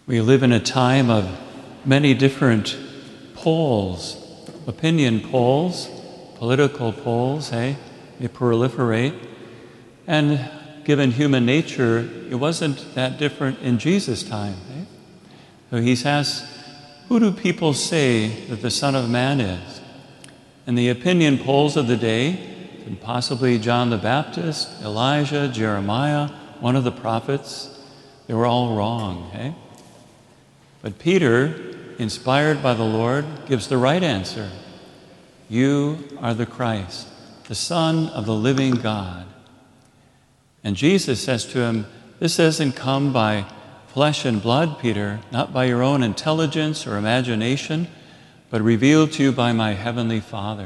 We live in a time of many different polls, opinion polls, political polls, They proliferate. And given human nature, it wasn't that different in Jesus' time, So he's asked, who do people say that the Son of Man is? And the opinion polls of the day, and possibly John the Baptist, Elijah, Jeremiah, one of the prophets, they were all wrong, But Peter, inspired by the Lord, gives the right answer. You are the Christ, the Son of the living God. And Jesus says to him, this hasn't come by flesh and blood, Peter, not by your own intelligence or imagination, but revealed to you by my heavenly Father.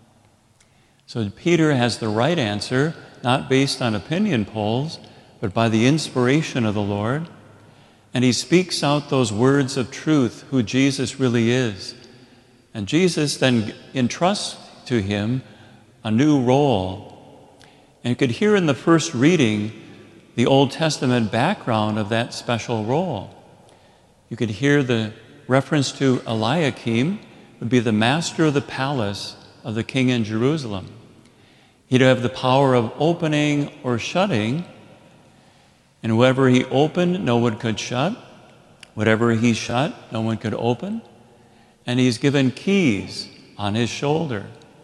So Peter has the right answer, not based on opinion polls, but by the inspiration of the Lord. And he speaks out those words of truth, who Jesus really is. And Jesus then entrusts to him a new role. And you could hear in the first reading the Old Testament background of that special role. You could hear the reference to Eliakim, would be the master of the palace of the king in Jerusalem. He'd have the power of opening or shutting, and whoever he opened, no one could shut. Whatever he shut, no one could open. And he's given keys on his shoulder.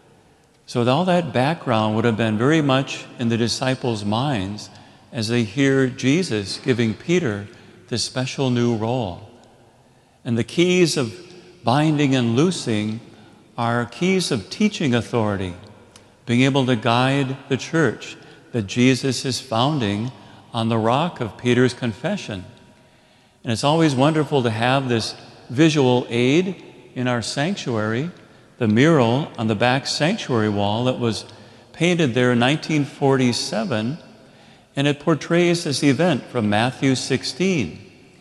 So all that background would have been very much in the disciples' minds as they hear Jesus giving Peter this special new role. And the keys of binding and loosing are keys of teaching authority, being able to guide the church that Jesus is founding on the rock of Peter's confession. And it's always wonderful to have this visual aid in our sanctuary, the mural on the back sanctuary wall that was painted there in 1947, and it portrays this event from Matthew 16.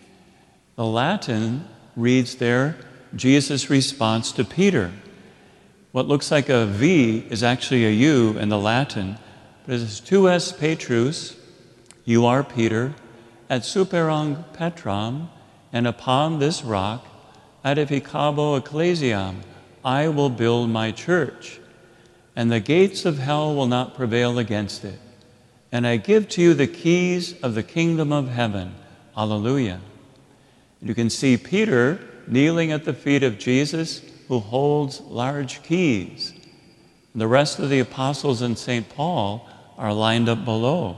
The Latin reads there, Jesus' response to Peter. What looks like a V is actually a U in the Latin, but it is tu es Petrus, you are Peter, et superang Petram, and upon this rock, edificabo ecclesiam, I will build my church, and the gates of hell will not prevail against it. And I give to you the keys of the kingdom of heaven. Alleluia. You can see Peter kneeling at the feet of Jesus, who holds large keys. The rest of the apostles and St. Paul are lined up below.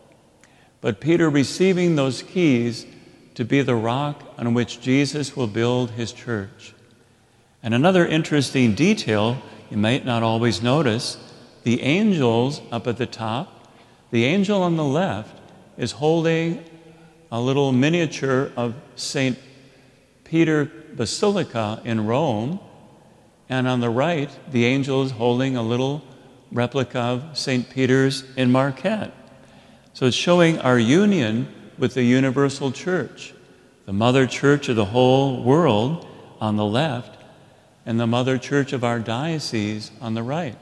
But Peter receiving those keys to be the rock on which Jesus will build his church. And another interesting detail you might not always notice, the angels up at the top, the angel on the left is holding a little miniature of St. Peter Basilica in Rome, and on the right, the angel is holding a little replica of St. Peter's in Marquette. So it's showing our union with the universal church, the mother church of the whole world on the left, and the mother church of our diocese on the right.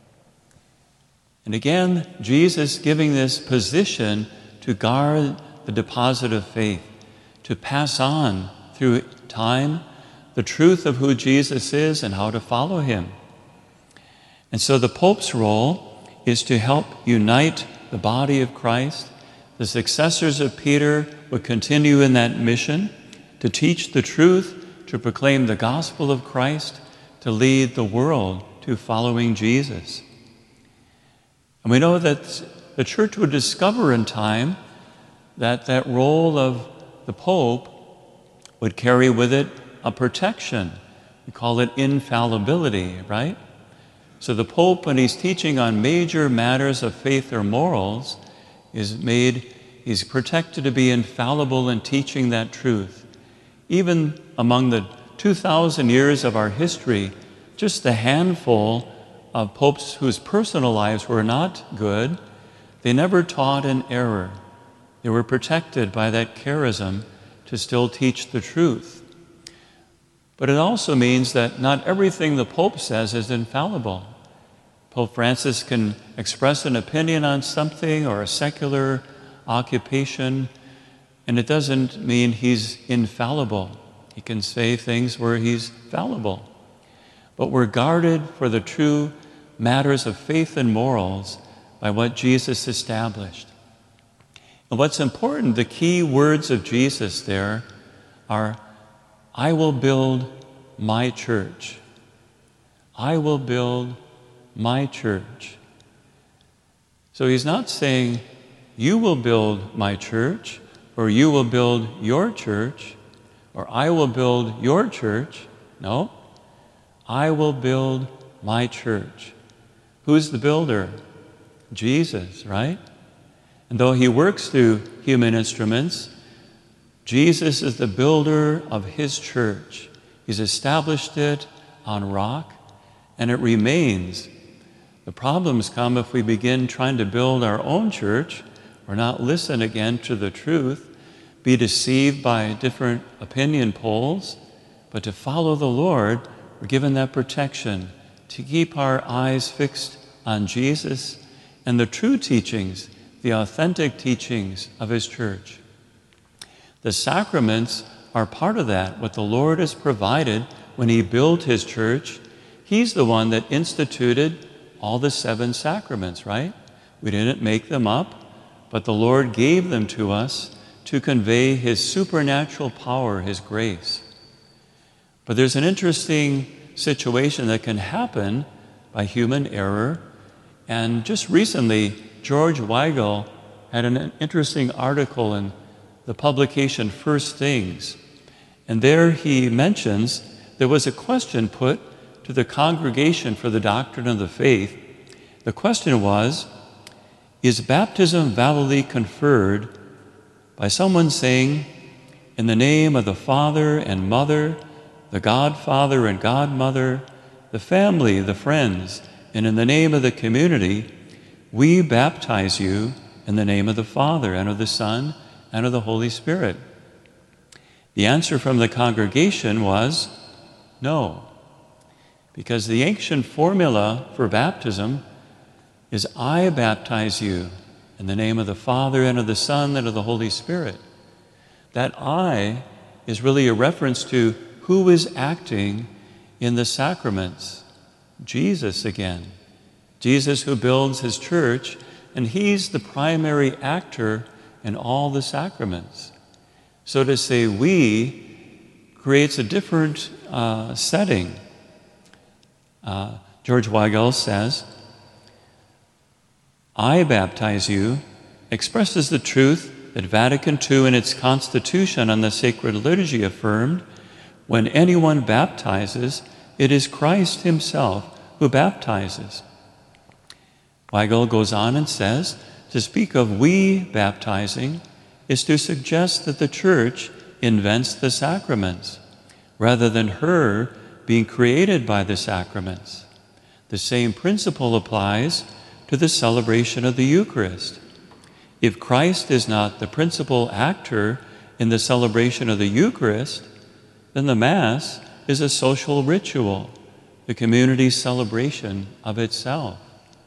And again, Jesus giving this position to guard the deposit of faith, to pass on through time the truth of who Jesus is and how to follow him. And so the Pope's role is to help unite the body of Christ. The successors of Peter would continue in that mission to teach the truth, to proclaim the gospel of Christ, to lead the world to following Jesus. And we know that the church would discover in time that that role of the Pope would carry with it a protection. We call it infallibility, right? So the Pope, when he's teaching on major matters of faith or morals, he's protected to be infallible in teaching that truth. Even among the 2,000 years of our history, just the handful of popes whose personal lives were not good, they never taught in error. They were protected by that charism to still teach the truth. But it also means that not everything the Pope says is infallible. Pope Francis can express an opinion on something or a secular occupation, And it doesn't mean he's infallible. He can say things where he's fallible. But we're guarded for the true matters of faith and morals by what Jesus established. And what's important, the key words of Jesus there are, I will build my church. I will build my church. So he's not saying, you will build my church, or you will build your church, or I will build your church. No, I will build my church. Who's the builder? Jesus, right? And though he works through human instruments, Jesus is the builder of his church. He's established it on rock, and it remains. The problems come if we begin trying to build our own church, or not listen again to the truth, be deceived by different opinion polls, but to follow the Lord. We're given that protection to keep our eyes fixed on Jesus and the true teachings, the authentic teachings of his church. The sacraments are part of that, what the Lord has provided when he built his church. He's the one that instituted all the 7 sacraments, right? We didn't make them up, but the Lord gave them to us to convey his supernatural power, his grace. But there's an interesting situation that can happen by human error. And just recently, George Weigel had an interesting article in the publication First Things. And there he mentions there was a question put to the Congregation for the Doctrine of the Faith. The question was, is baptism validly conferred by someone saying, in the name of the Father and Mother, the Godfather and Godmother, the family, the friends, and in the name of the community, we baptize you in the name of the Father and of the Son and of the Holy Spirit? The answer from the congregation was no, because the ancient formula for baptism is I baptize you in the name of the Father and of the Son and of the Holy Spirit. That I is really a reference to who is acting in the sacraments. Jesus again. Jesus who builds his church, and he's the primary actor in all the sacraments. So to say we creates a different setting. George Weigel says, I baptize you expresses the truth that Vatican II in its constitution on the sacred liturgy affirmed, when anyone baptizes, it is Christ himself who baptizes. Weigel goes on and says, to speak of we baptizing is to suggest that the Church invents the sacraments, rather than her being created by the sacraments. The same principle applies to the celebration of the Eucharist. If Christ is not the principal actor in the celebration of the Eucharist, then the Mass is a social ritual, the community's celebration of itself.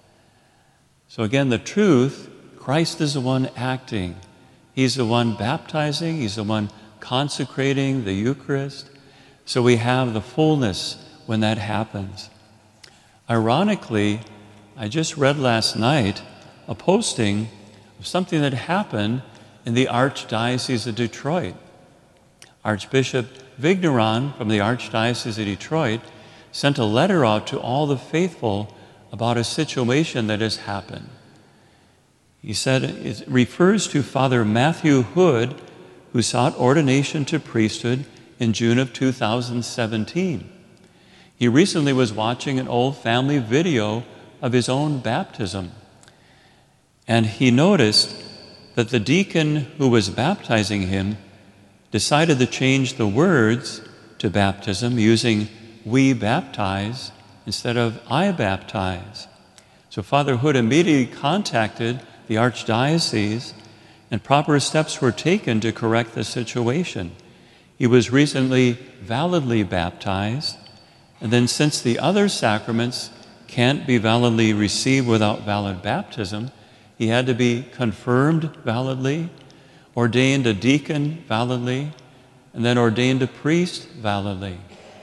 So again, the truth, Christ is the one acting. He's the one baptizing. He's the one consecrating the Eucharist. So we have the fullness when that happens. Ironically, I just read last night a posting of something that happened in the Archdiocese of Detroit. Archbishop Vigneron from the Archdiocese of Detroit sent a letter out to all the faithful about a situation that has happened. He said it refers to Father Matthew Hood, who sought ordination to priesthood in June of 2017. He recently was watching an old family video of his own baptism, and he noticed that the deacon who was baptizing him decided to change the words to baptism using we baptize instead of I baptize. So Father Hood immediately contacted the Archdiocese, and proper steps were taken to correct the situation. He was recently validly baptized, and then since the other sacraments can't be validly received without valid baptism, he had to be confirmed validly, ordained a deacon validly, and then ordained a priest validly.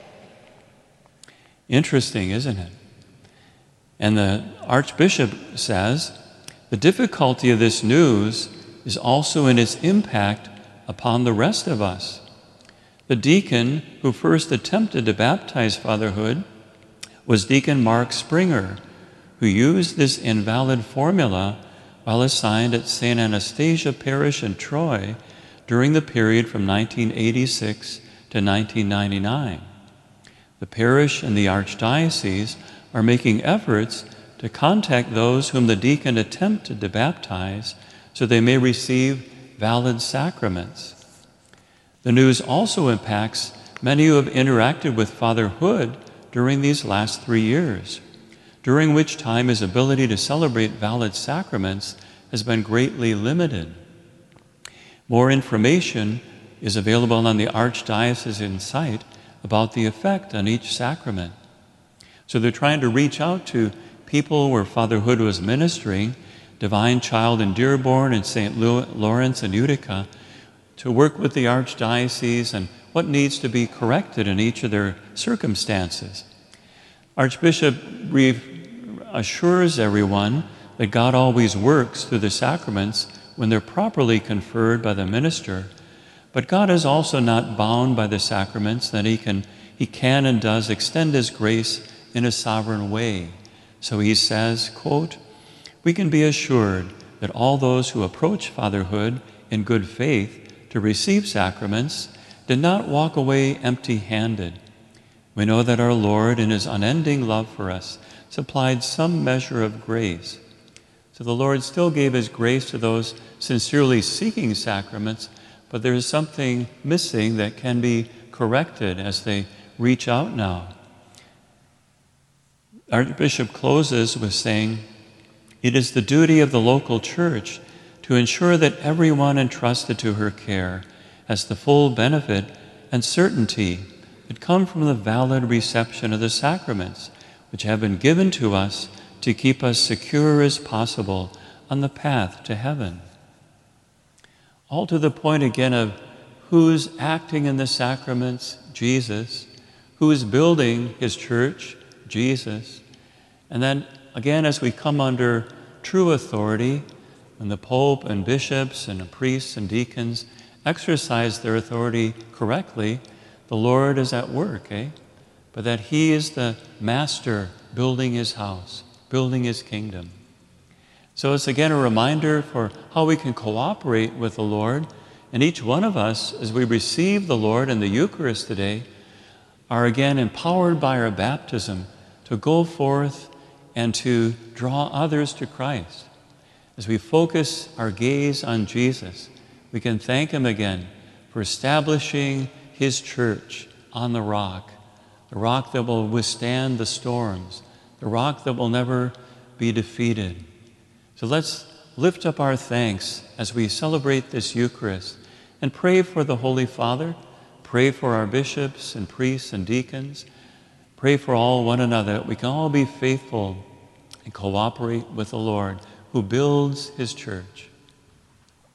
Interesting, isn't it? And the Archbishop says, the difficulty of this news is also in its impact upon the rest of us. The deacon who first attempted to baptize fatherhood was Deacon Mark Springer, who used this invalid formula while assigned at St. Anastasia Parish in Troy during the period from 1986 to 1999. The parish and the archdiocese are making efforts to contact those whom the deacon attempted to baptize so they may receive valid sacraments. The news also impacts many who have interacted with fatherhood during these last 3 years, during which time his ability to celebrate valid sacraments has been greatly limited. More information is available on the Archdiocesan site about the effect on each sacrament. So they're trying to reach out to people where fatherhood was ministering, Divine Child in Dearborn and St. Lawrence and Utica, to work with the Archdiocese and what needs to be corrected in each of their circumstances. Archbishop assures everyone that God always works through the sacraments when they're properly conferred by the minister, but God is also not bound by the sacraments, that he can and does extend his grace in a sovereign way. So he says, quote, "We can be assured that all those who approach fatherhood in good faith to receive sacraments did not walk away empty-handed. We know that our Lord, in his unending love for us, supplied some measure of grace. So the Lord still gave his grace to those sincerely seeking sacraments, but there is something missing that can be corrected as they reach out now." Archbishop closes with saying, "It is the duty of the local church to ensure that everyone entrusted to her care has the full benefit and certainty that come from the valid reception of the sacraments, which have been given to us to keep us secure as possible on the path to heaven." All to the point again of who's acting in the sacraments, Jesus, who is building his church, Jesus. And then again, as we come under true authority, when the Pope and bishops and priests and deacons exercise their authority correctly, the Lord is at work, But that he is the master building his house, building his kingdom. So it's again a reminder for how we can cooperate with the Lord. And each one of us, as we receive the Lord in the Eucharist today, are again empowered by our baptism to go forth and to draw others to Christ. As we focus our gaze on Jesus, we can thank him again for establishing his church on the rock that will withstand the storms, the rock that will never be defeated. So let's lift up our thanks as we celebrate this Eucharist and pray for the Holy Father, pray for our bishops and priests and deacons, pray for all one another, that we can all be faithful and cooperate with the Lord who builds his church.